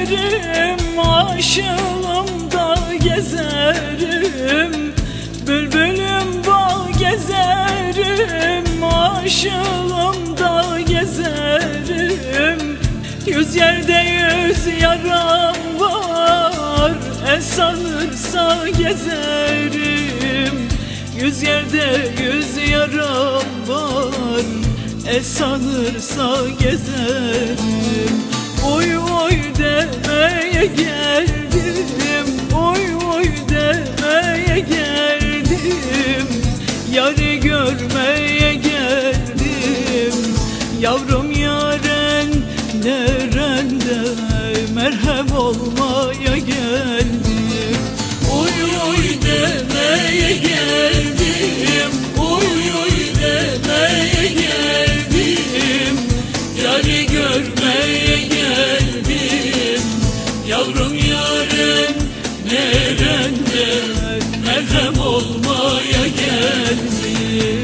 gezerim, aşığımda gezerim. Bülbülüm bağ gezerim, aşığımda gezerim. Yüz yerde yüz yaram var, sanırsa gezerim. Yüz yerde yüz yaram var, sanırsa gezerim. Oy oy demeye geldim, oy oy demeye geldim. Yarı görmeye geldim, yavrum yaren nerede, merhem olmaya geldim. Oy oy demeye geldim, oy oy demeye geldim. Yarı görmeye geldim, yavrum yaren nerede, merhem olmaya geldim.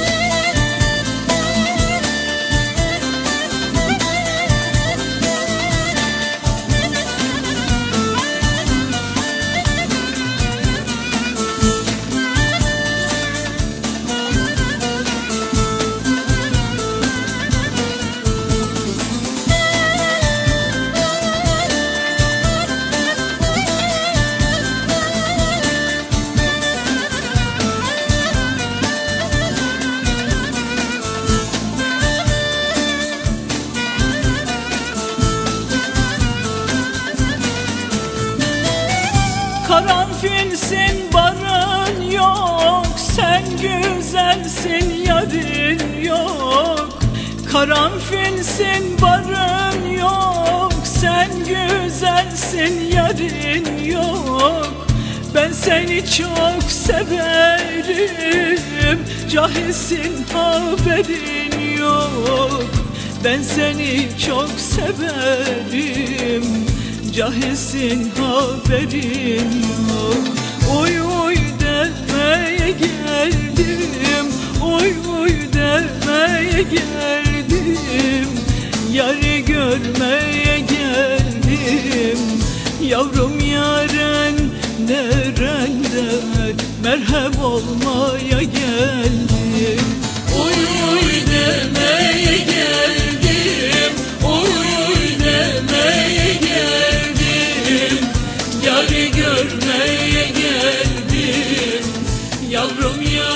Karanfilsin barın yok, sen güzelsin yarın yok. Karanfilsin barın yok, sen güzelsin yarın yok. Ben seni çok severim, cahilsin haberin yok. Ben seni çok severim, cahilsin haberin yok. Oy oy demeye geldim, oy oy demeye geldim. Yarı görmeye geldim, yavrum yaren nerede, merhem olmaya geldim. Oy oy demeye geldim, oy oy demeye geldim. Yarı görmeye geldim, yavrum ya